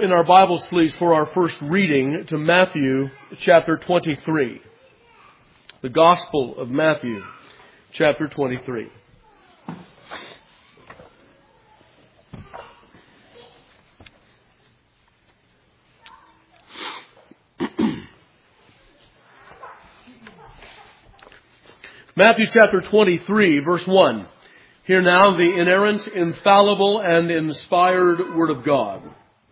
in our Bibles, please, for our first reading to Matthew chapter 23. The Gospel of Matthew chapter 23. Matthew chapter 23, verse 1. Hear now the inerrant, infallible, and inspired Word of God.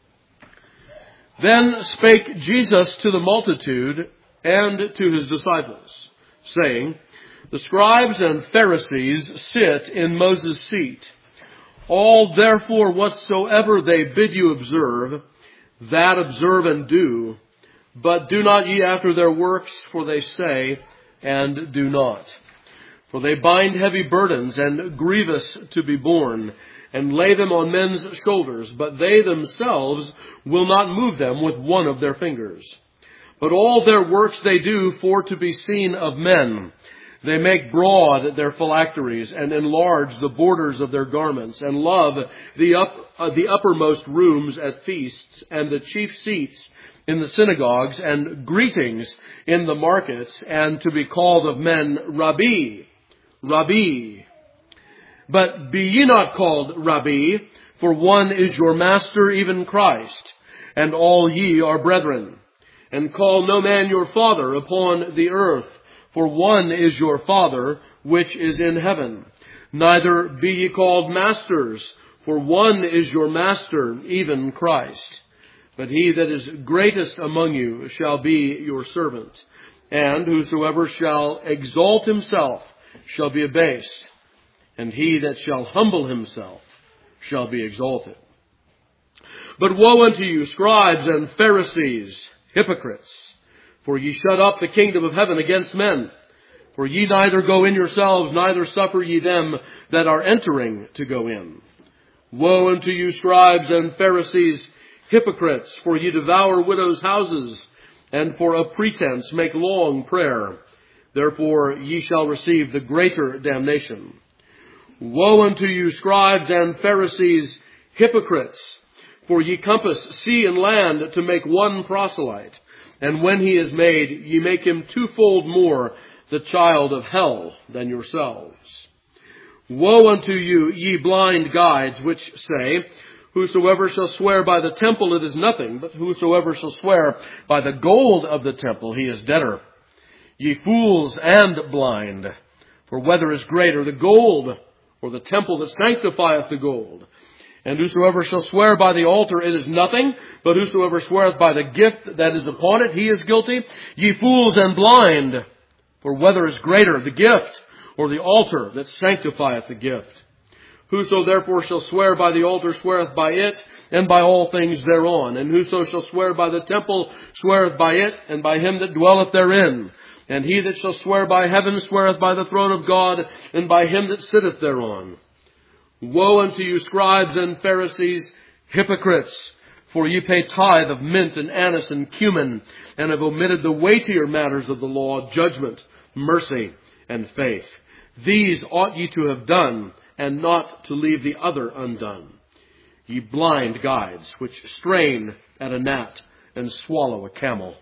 Then spake Jesus to the multitude and to his disciples, saying, The scribes and Pharisees sit in Moses' seat. All therefore whatsoever they bid you observe, that observe and do. But do not ye after their works, for they say, and do not. For they bind heavy burdens and grievous to be borne, and lay them on men's shoulders, but they themselves will not move them with one of their fingers. But all their works they do for to be seen of men. They make broad their phylacteries, and enlarge the borders of their garments, and love the uppermost rooms at feasts, and the chief seats in the synagogues, and greetings in the markets, and to be called of men, Rabbi, Rabbi. But be ye not called Rabbi, for one is your master, even Christ, and all ye are brethren. And call no man your father upon the earth, for one is your Father, which is in heaven. Neither be ye called masters, for one is your master, even Christ. But he that is greatest among you shall be your servant. And whosoever shall exalt himself shall be abased, and he that shall humble himself shall be exalted. But woe unto you, scribes and Pharisees, hypocrites! For ye shut up the kingdom of heaven against men. For ye neither go in yourselves, neither suffer ye them that are entering to go in. Woe unto you, scribes and Pharisees, hypocrites! For ye devour widows' houses, and for a pretense make long prayer. Therefore ye shall receive the greater damnation. Woe unto you, scribes and Pharisees, hypocrites! For ye compass sea and land to make one proselyte. And when he is made, ye make him twofold more the child of hell than yourselves. Woe unto you, ye blind guides, which say, Whosoever shall swear by the temple, it is nothing, but whosoever shall swear by the gold of the temple, he is debtor. Ye fools and blind, for whether is greater, the gold or the temple that sanctifieth the gold? And whosoever shall swear by the altar, it is nothing, but whosoever sweareth by the gift that is upon it, he is guilty. Ye fools and blind, for whether is greater, the gift or the altar that sanctifieth the gift? Whoso therefore shall swear by the altar sweareth by it, and by all things thereon. And whoso shall swear by the temple sweareth by it, and by him that dwelleth therein. And he that shall swear by heaven sweareth by the throne of God, and by him that sitteth thereon. Woe unto you, scribes and Pharisees, hypocrites! For ye pay tithe of mint and anise and cumin, and have omitted the weightier matters of the law, judgment, mercy, and faith. These ought ye to have done, and not to leave the other undone. Ye blind guides, which strain at a gnat and swallow a camel.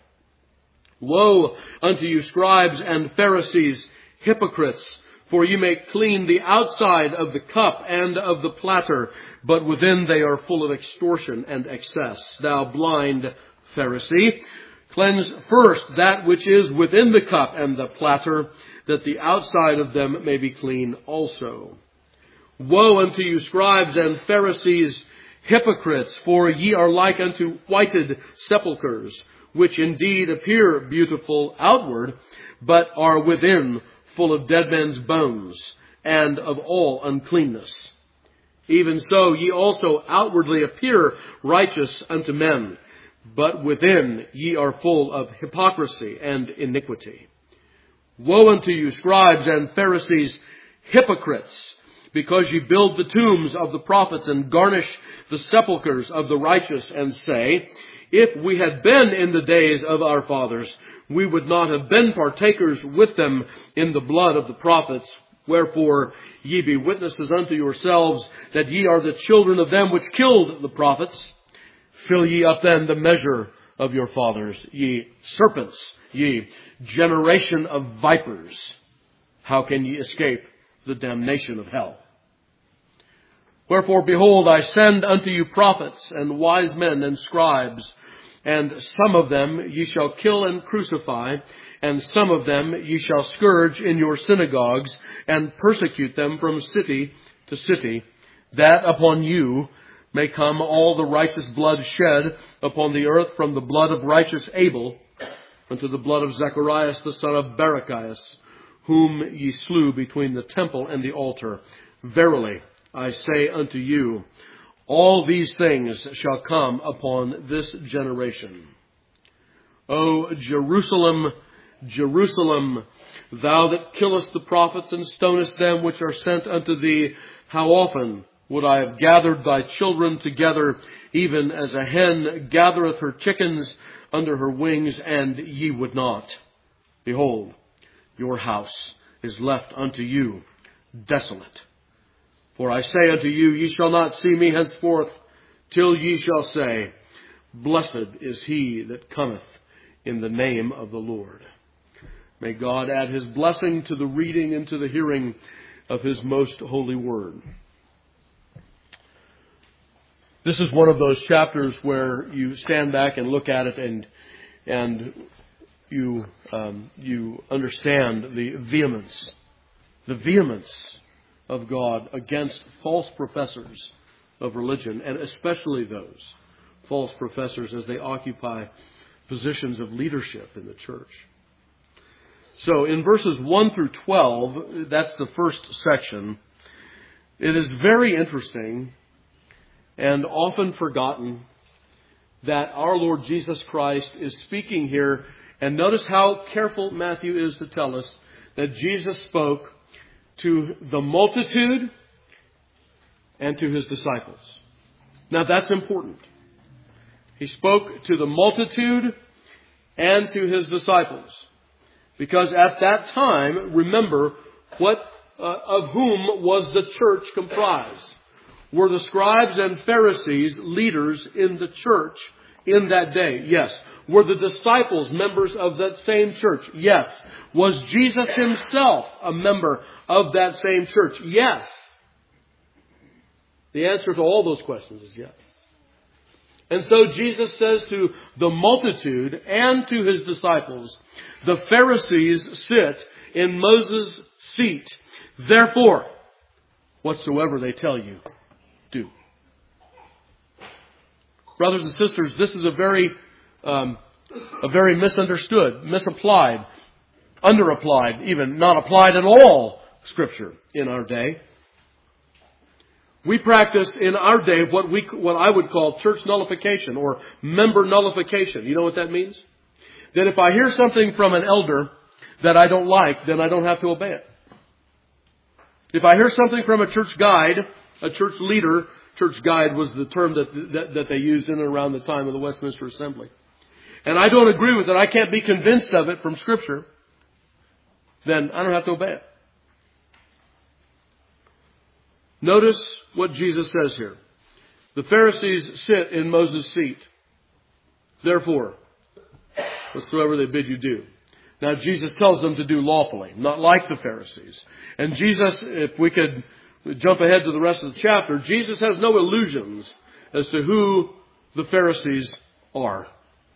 Woe unto you, scribes and Pharisees, hypocrites! For ye make clean the outside of the cup and of the platter, but within they are full of extortion and excess. Thou blind Pharisee, cleanse first that which is within the cup and the platter, that the outside of them may be clean also. Woe unto you, scribes and Pharisees, hypocrites! For ye are like unto whited sepulchres, which indeed appear beautiful outward, but are within full of dead men's bones, and of all uncleanness. Even so ye also outwardly appear righteous unto men, but within ye are full of hypocrisy and iniquity. Woe unto you, scribes and Pharisees, hypocrites! Because ye build the tombs of the prophets, and garnish the sepulchres of the righteous, and say, If we had been in the days of our fathers, we would not have been partakers with them in the blood of the prophets. Wherefore ye be witnesses unto yourselves that ye are the children of them which killed the prophets. Fill ye up then the measure of your fathers, ye serpents, ye generation of vipers. How can ye escape the damnation of hell? Wherefore, behold, I send unto you prophets and wise men and scribes, and some of them ye shall kill and crucify, and some of them ye shall scourge in your synagogues, and persecute them from city to city, that upon you may come all the righteous blood shed upon the earth, from the blood of righteous Abel unto the blood of Zacharias the son of Barachias, whom ye slew between the temple and the altar. Verily, I say unto you, all these things shall come upon this generation. O Jerusalem, Jerusalem, thou that killest the prophets and stonest them which are sent unto thee, how often would I have gathered thy children together, even as a hen gathereth her chickens under her wings, and ye would not. Behold, your house is left unto you desolate. For I say unto you, ye shall not see me henceforth, till ye shall say, Blessed is he that cometh in the name of the Lord. May God add his blessing to the reading and to the hearing of his most holy word. This is one of those chapters where you stand back and look at it and you understand the vehemence of God against false professors of religion, and especially those false professors as they occupy positions of leadership in the church. So in verses 1 through 12, that's the first section. It is very interesting and often forgotten that our Lord Jesus Christ is speaking here. And notice how careful Matthew is to tell us that Jesus spoke to the multitude and to his disciples. Now that's important. He spoke to the multitude and to his disciples. Because at that time, remember, of whom was the church comprised? Were the scribes and Pharisees leaders in the church in that day? Yes. Were the disciples members of that same church? Yes. Was Jesus himself a member of that same church? Yes. The answer to all those questions is yes. And so Jesus says to the multitude and to his disciples, the Pharisees sit in Moses' seat. Therefore, whatsoever they tell you, do. Brothers and sisters, this is a very misunderstood, misapplied, underapplied, even not applied at all Scripture in our day. We practice in our day what I would call church nullification or member nullification. You know what that means? That if I hear something from an elder that I don't like, then I don't have to obey it. If I hear something from a church guide, a church leader, church guide was the term that they used in and around the time of the Westminster Assembly, and I don't agree with it, I can't be convinced of it from Scripture, then I don't have to obey it. Notice what Jesus says here. The Pharisees sit in Moses' seat. Therefore, whatsoever they bid you do. Now Jesus tells them to do lawfully, not like the Pharisees. And Jesus, if we could jump ahead to the rest of the chapter, Jesus has no illusions as to who the Pharisees are.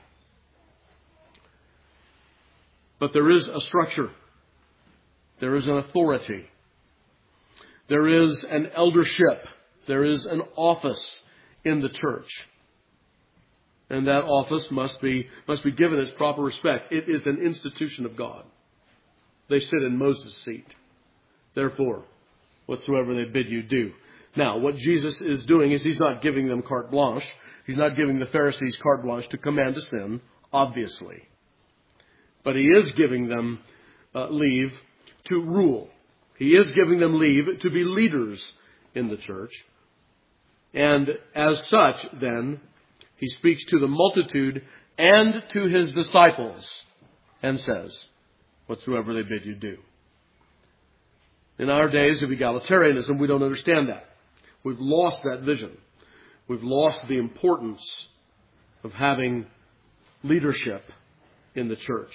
But there is a structure. There is an authority. There is an eldership. There is an office in the church. And that office must be given its proper respect. It is an institution of God. They sit in Moses' seat. Therefore, whatsoever they bid you do. Now, what Jesus is doing is he's not giving them carte blanche. He's not giving the Pharisees carte blanche to command a sin, obviously. But he is giving them leave to rule. He is giving them leave to be leaders in the church. And as such, then, he speaks to the multitude and to his disciples and says, whatsoever they bid you do. In our days of egalitarianism, we don't understand that. We've lost that vision. We've lost the importance of having leadership in the church.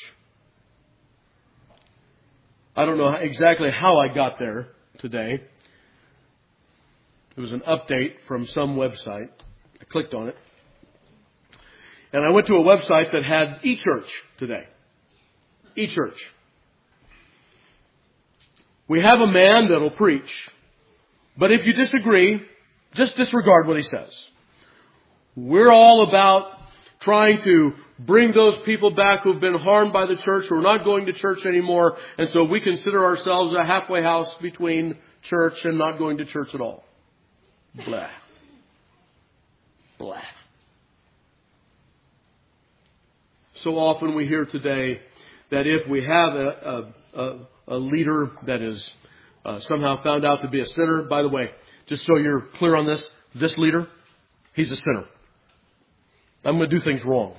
I don't know exactly how I got there today. It was an update from some website. I clicked on it. And I went to a website that had eChurch today. eChurch. We have a man that'll preach. But if you disagree, just disregard what he says. We're all about trying to bring those people back who've been harmed by the church, who are not going to church anymore. And so we consider ourselves a halfway house between church and not going to church at all. Blah. Blah. So often we hear today that if we have a leader that is somehow found out to be a sinner, by the way, just so you're clear on this leader, he's a sinner. I'm going to do things wrong.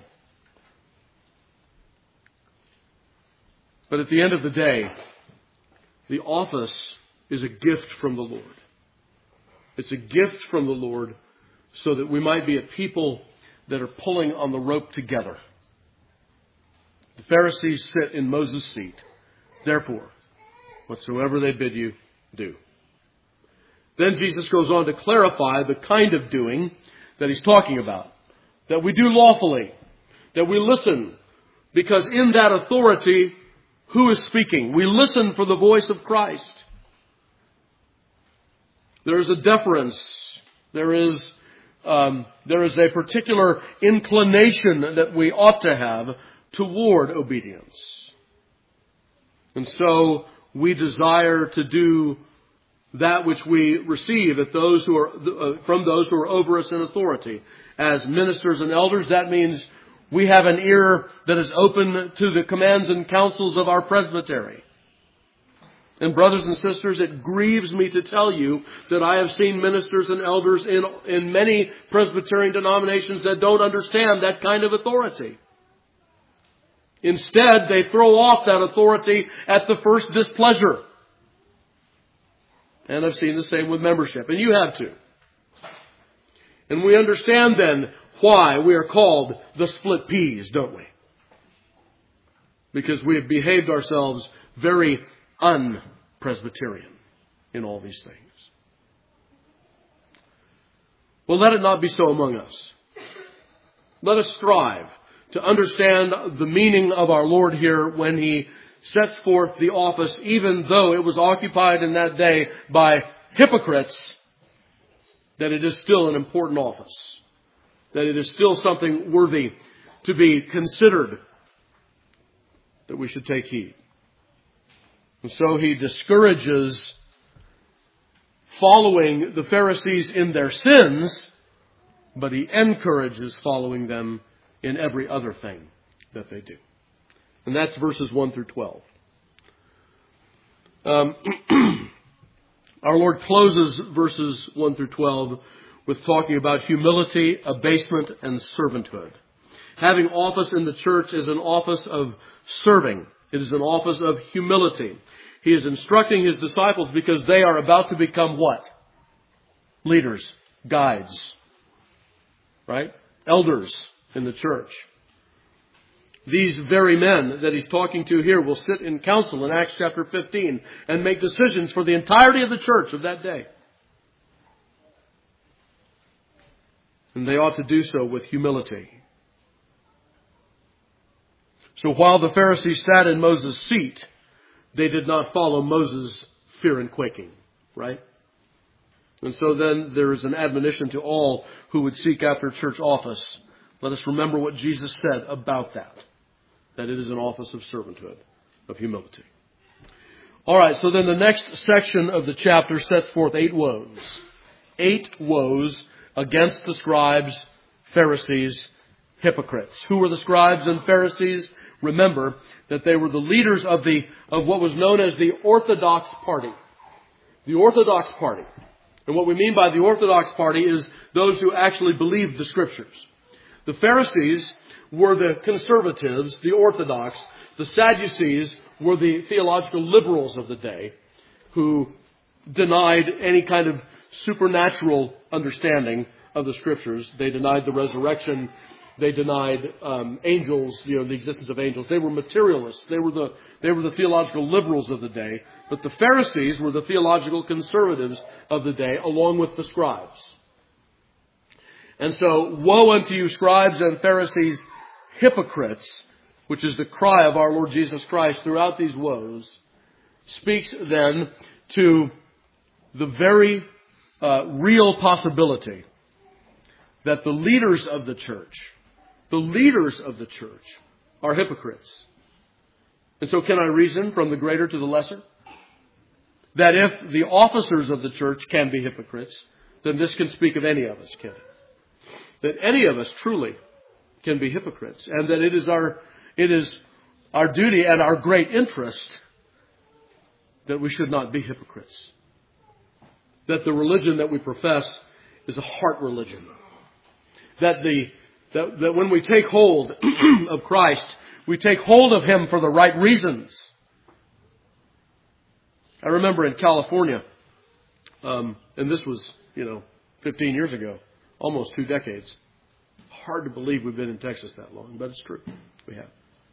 But at the end of the day, the office is a gift from the Lord. It's a gift from the Lord so that we might be a people that are pulling on the rope together. The Pharisees sit in Moses' seat. Therefore, whatsoever they bid you, do. Then Jesus goes on to clarify the kind of doing that he's talking about. That we do lawfully. That we listen. Because in that authority, who is speaking? We listen for the voice of Christ. There is a deference. There is a particular inclination that we ought to have toward obedience. And so we desire to do that which we receive at those who are from those who are over us in authority. As ministers and elders, that means we have an ear that is open to the commands and counsels of our presbytery. And brothers and sisters, it grieves me to tell you that I have seen ministers and elders in many Presbyterian denominations that don't understand that kind of authority. Instead, they throw off that authority at the first displeasure. And I've seen the same with membership. And you have too. And we understand then why we are called the split peas, don't we? Because we have behaved ourselves very un-Presbyterian in all these things. Well, let it not be so among us. Let us strive to understand the meaning of our Lord here when He sets forth the office, even though it was occupied in that day by hypocrites, that it is still an important office. That it is still something worthy to be considered, that we should take heed. And so He discourages following the Pharisees in their sins, but He encourages following them in every other thing that they do. And that's verses 1 through 12. Our Lord closes verses 1 through 12 with talking about humility, abasement, and servanthood. Having office in the church is an office of serving. It is an office of humility. He is instructing His disciples because they are about to become what? Leaders, guides, right? Elders in the church. These very men that He's talking to here will sit in council in Acts chapter 15 and make decisions for the entirety of the church of that day. And they ought to do so with humility. So while the Pharisees sat in Moses' seat, they did not follow Moses' fear and quaking, right? And so then there is an admonition to all who would seek after church office. Let us remember what Jesus said about that it is an office of servanthood, of humility. All right, so then the next section of the chapter sets forth 8 woes. 8 woes against the scribes, Pharisees, hypocrites. Who were the scribes and Pharisees? Remember that they were the leaders of what was known as the Orthodox party. The Orthodox party. And what we mean by the Orthodox party is those who actually believed the Scriptures. The Pharisees were the conservatives, the Orthodox. The Sadducees were the theological liberals of the day who denied any kind of supernatural understanding of the Scriptures. They denied the resurrection. They denied angels, the existence of angels. They were materialists. They were the theological liberals of the day. But the Pharisees were the theological conservatives of the day, along with the scribes. And so, woe unto you, scribes and Pharisees, hypocrites, which is the cry of our Lord Jesus Christ throughout these woes, speaks then to the very real possibility that the leaders of the church are hypocrites. And so can I reason from the greater to the lesser? That if the officers of the church can be hypocrites, then this can speak of any of us, can it? That any of us truly can be hypocrites. And that it is our duty and our great interest that we should not be hypocrites. That the religion that we profess is a heart religion. That when we take hold of Christ, we take hold of Him for the right reasons. I remember in California, and this was, 15 years ago, almost 2 decades. Hard to believe we've been in Texas that long, but it's true. We have.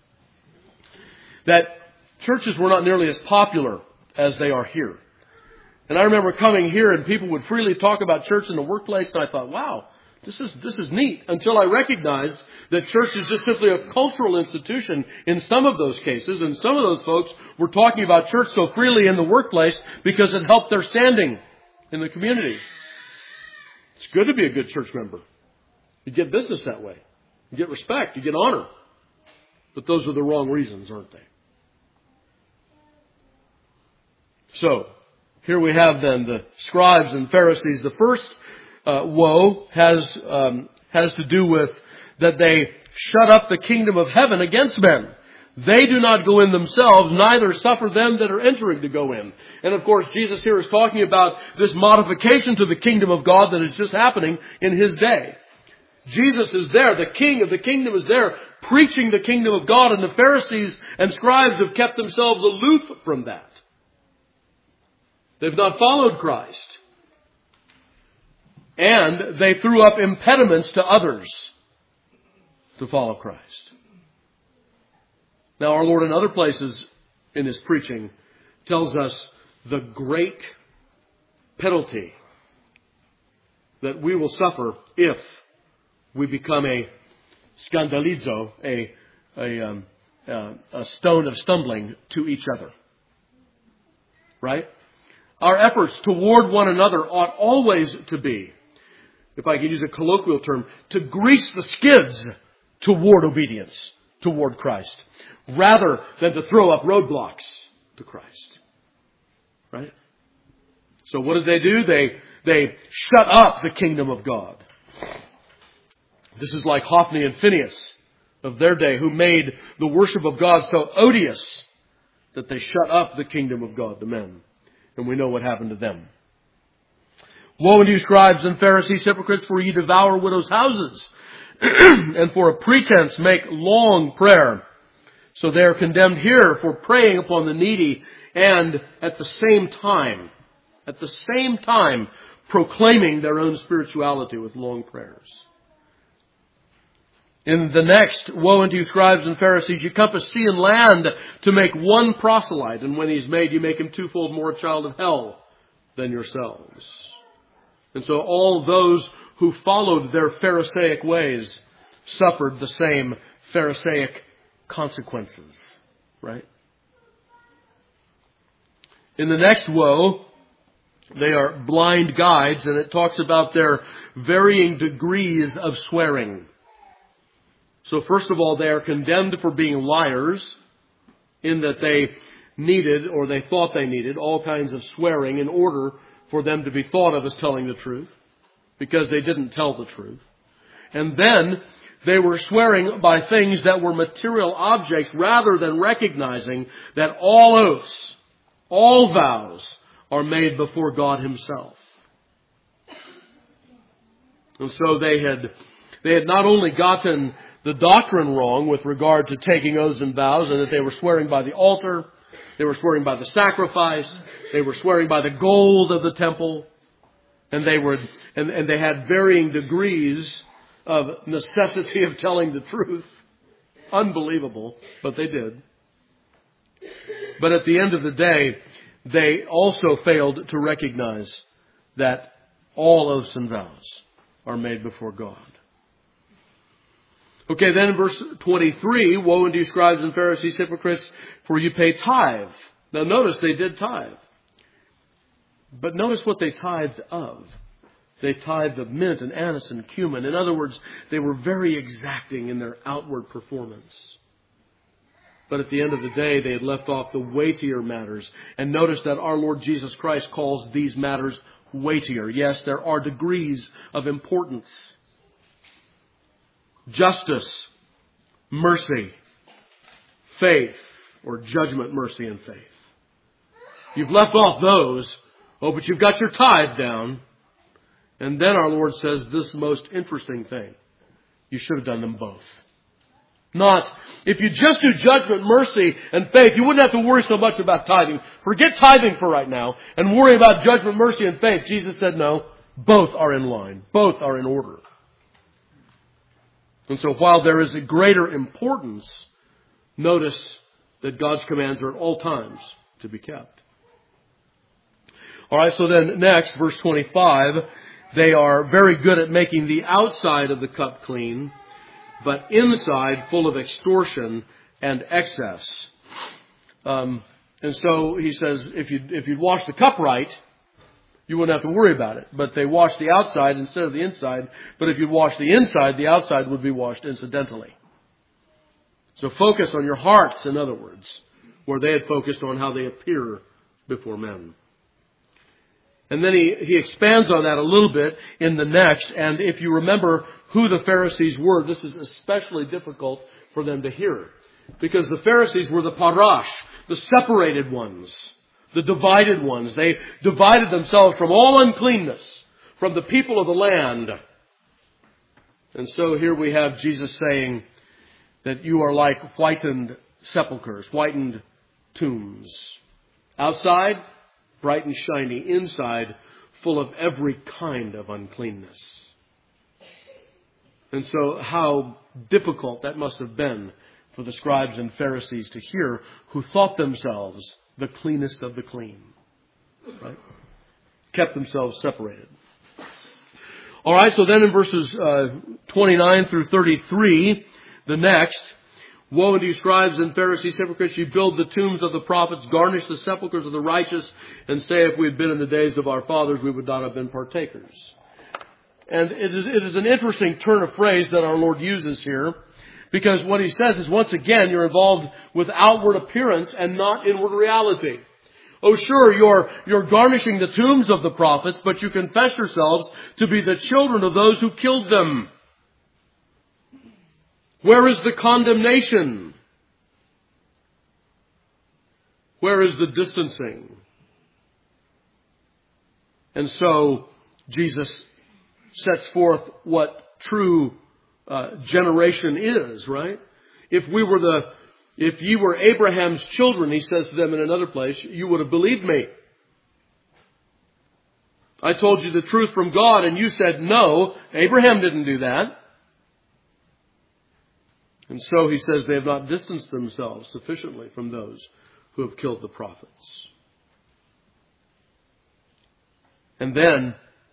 That churches were not nearly as popular as they are here. And I remember coming here and people would freely talk about church in the workplace, and I thought, wow, this is neat. Until I recognized that church is just simply a cultural institution in some of those cases. And some of those folks were talking about church so freely in the workplace because it helped their standing in the community. It's good to be a good church member. You get business that way. You get respect. You get honor. But those are the wrong reasons, aren't they? So, here we have then the scribes and Pharisees. The first woe has to do with that they shut up the kingdom of heaven against men. They do not go in themselves, neither suffer them that are entering to go in. And of course, Jesus here is talking about this modification to the kingdom of God that is just happening in His day. Jesus is there, the King of the kingdom is there, preaching the kingdom of God, and the Pharisees and scribes have kept themselves aloof from that. They've not followed Christ. And they threw up impediments to others to follow Christ. Now, our Lord in other places in His preaching tells us the great penalty that we will suffer if we become a scandalizo, a stone of stumbling to each other. Right? Our efforts toward one another ought always to be, if I can use a colloquial term, to grease the skids toward obedience, toward Christ, rather than to throw up roadblocks to Christ. Right? So what did they do? They shut up the kingdom of God. This is like Hophni and Phinehas of their day, who made the worship of God so odious that they shut up the kingdom of God to men. And we know what happened to them. Woe unto you, scribes and Pharisees, hypocrites, for ye devour widows' houses, and for a pretense make long prayer. So they are condemned here for preying upon the needy, and at the same time, proclaiming their own spirituality with long prayers. In the next, woe unto you, scribes and Pharisees, you compass sea and land to make one proselyte, and when he's made, you make him twofold more a child of hell than yourselves. And so all those who followed their Pharisaic ways suffered the same Pharisaic consequences. Right? In the next woe, they are blind guides, and it talks about their varying degrees of swearing. So first of all, they are condemned for being liars, in that they needed, or they thought they needed, all kinds of swearing in order for them to be thought of as telling the truth, because they didn't tell the truth. And then they were swearing by things that were material objects, rather than recognizing that all oaths, all vows are made before God Himself. And so they had not only gotten the doctrine wrong with regard to taking oaths and vows, and that they were swearing by the altar, they were swearing by the sacrifice, they were swearing by the gold of the temple, and they had varying degrees of necessity of telling the truth. Unbelievable, but they did. But at the end of the day, they also failed to recognize that all oaths and vows are made before God. Okay, then in verse 23, woe unto you, scribes and Pharisees, hypocrites, for you pay tithe. Now notice they did tithe. But notice what they tithed of. They tithed of mint and anise and cumin. In other words, they were very exacting in their outward performance. But at the end of the day, they had left off the weightier matters. And notice that our Lord Jesus Christ calls these matters weightier. Yes, there are degrees of importance. Justice, mercy, faith, or judgment, mercy, and faith. You've left off those. Oh, but you've got your tithe down. And then our Lord says this most interesting thing. You should have done them both. Not, if you just do judgment, mercy, and faith, you wouldn't have to worry so much about tithing. Forget tithing for right now and worry about judgment, mercy, and faith. Jesus said no, both are in line. Both are in order. And so while there is a greater importance, notice that God's commands are at all times to be kept. All right, so then next, verse 25, they are very good at making the outside of the cup clean, but inside full of extortion and excess. And so he says, if you'd wash the cup right, you wouldn't have to worry about it. But they washed the outside instead of the inside. But if you'd wash the inside, the outside would be washed incidentally. So focus on your hearts, in other words, where they had focused on how they appear before men. And then he expands on that a little bit in the next. And if you remember who the Pharisees were, this is especially difficult for them to hear. Because the Pharisees were the parash, the separated ones, the divided ones. They divided themselves from all uncleanness, from the people of the land. And so here we have Jesus saying that you are like whitened sepulchres, whitened tombs. Outside, bright and shiny. Inside, full of every kind of uncleanness. And so how difficult that must have been for the scribes and Pharisees to hear, who thought themselves the cleanest of the clean. Right? Kept themselves separated. All right, so then in verses 29 through 33, the next, woe unto you, scribes and Pharisees, hypocrites, you build the tombs of the prophets, garnish the sepulchres of the righteous, and say, if we had been in the days of our fathers, we would not have been partakers. And it is an interesting turn of phrase that our Lord uses here, because what he says is, once again, you're involved with outward appearance and not inward reality. Oh, sure, you're garnishing the tombs of the prophets, but you confess yourselves to be the children of those who killed them. Where is the condemnation? Where is the distancing? And so Jesus sets forth what true generation is, right? If ye were Abraham's children, he says to them in another place, you would have believed me. I told you the truth from God and you said no. Abraham didn't do that. And so he says they have not distanced themselves sufficiently from those who have killed the prophets. And then,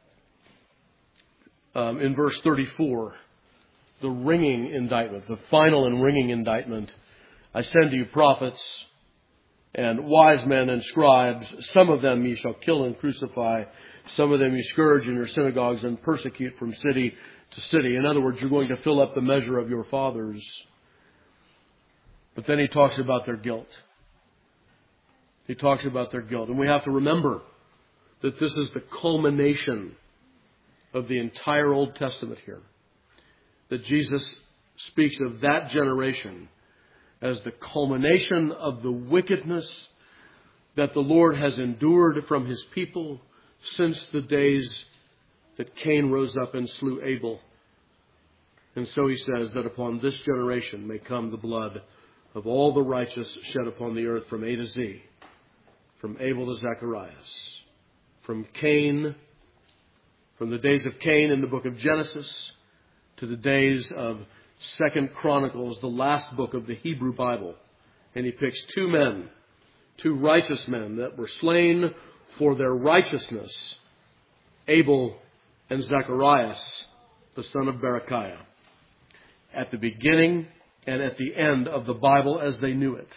in verse 34, the ringing indictment, the final and ringing indictment. I send to you prophets and wise men and scribes. Some of them ye shall kill and crucify. Some of them you scourge in your synagogues and persecute from city to city. In other words, you're going to fill up the measure of your fathers. But then he talks about their guilt. He talks about their guilt. And we have to remember that this is the culmination of the entire Old Testament here. That Jesus speaks of that generation as the culmination of the wickedness that the Lord has endured from his people since the days that Cain rose up and slew Abel. And so he says that upon this generation may come the blood of all the righteous shed upon the earth from A to Z, from Abel to Zacharias, from Cain, from the days of Cain in the book of Genesis, to the days of 2nd Chronicles, the last book of the Hebrew Bible. And he picks two men, two righteous men that were slain for their righteousness, Abel and Zacharias, the son of Berechiah, at the beginning and at the end of the Bible as they knew it,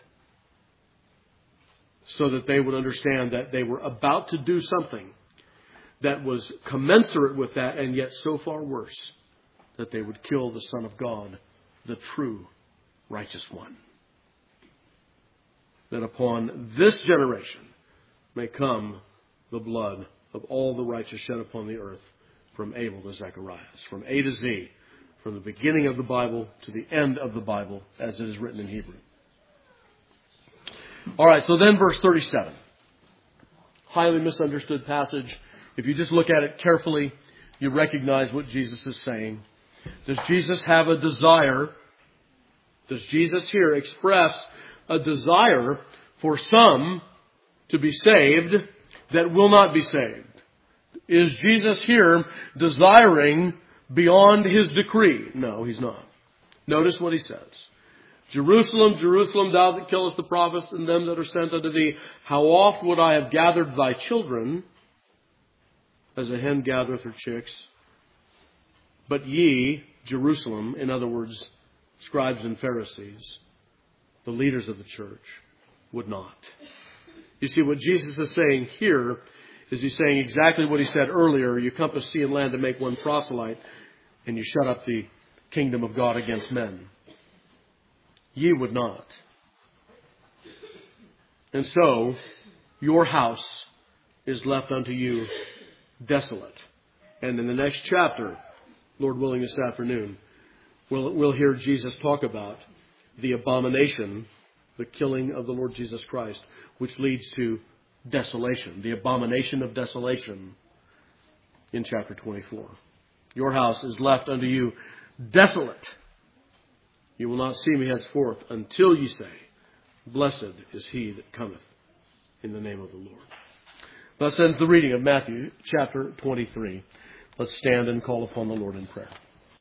so that they would understand that they were about to do something that was commensurate with that, and yet so far worse, that they would kill the Son of God, the true righteous one. That upon this generation may come the blood of all the righteous shed upon the earth, from Abel to Zacharias, from A to Z, from the beginning of the Bible to the end of the Bible, as it is written in Hebrew. All right, so then verse 37. Highly misunderstood passage. If you just look at it carefully, you recognize what Jesus is saying. Does Jesus have a desire? Does Jesus here express a desire for some to be saved that will not be saved? Is Jesus here desiring beyond his decree? No, he's not. Notice what he says. Jerusalem, Jerusalem, thou that killest the prophets and them that are sent unto thee, how oft would I have gathered thy children, as a hen gathereth her chicks? But ye, Jerusalem, in other words, scribes and Pharisees, the leaders of the church, would not. You see, what Jesus is saying here is he's saying exactly what he said earlier. You compass sea and land to make one proselyte, and you shut up the kingdom of God against men. Ye would not. And so, your house is left unto you desolate. And in the next chapter, Lord willing this afternoon, we'll hear Jesus talk about the abomination, the killing of the Lord Jesus Christ, which leads to desolation, the abomination of desolation in chapter 24. Your house is left unto you desolate. You will not see me henceforth until you say, blessed is he that cometh in the name of the Lord. Thus ends the reading of Matthew chapter 23. Let's stand and call upon the Lord in prayer.